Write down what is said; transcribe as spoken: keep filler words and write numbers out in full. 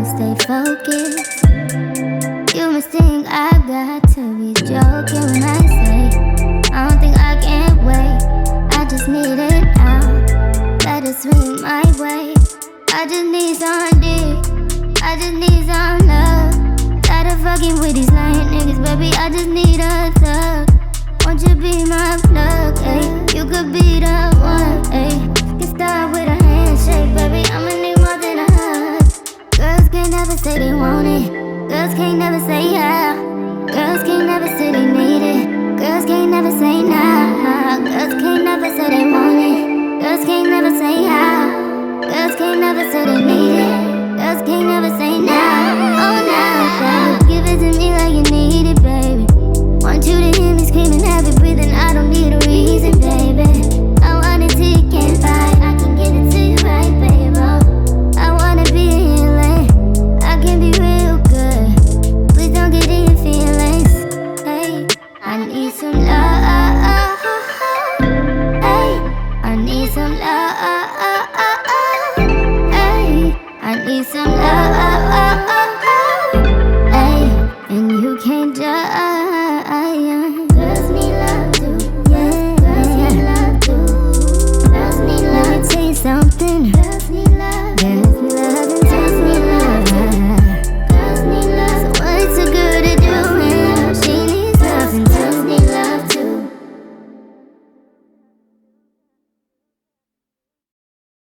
I'ma stay focused. You must think I got to be joking when I say I don't think I can wait. I just need it now. Let it swing my way. I just need some dick. I just need some love. Tired of fucking with these lying niggas, baby. I just need a thug. Won't you be my plug, ayy? You could be the one, ayy. Get started with a handshake, baby. I'ma need more than a hug. Girls can't never say they want it. Girls can't never say yeah. Girls can't never say they need it. Girls can't never say nah. Girls can't never say they want it. Girls can't never say yeah. Girls can't never say they need it. Girls can't never say nah. Oh nah, baby. Give it to me like you need it, baby. Want you to hear me screaming, heavy breathing. I don't need a reason, baby. I want it till you can't fight. I can give it to you right, baby. I wanna be in your lane. I can be real good. Please don't get in your feelings. Hey, I need some love. Hey, I need some love. Hey, I need some love. Hey, and you can't judge.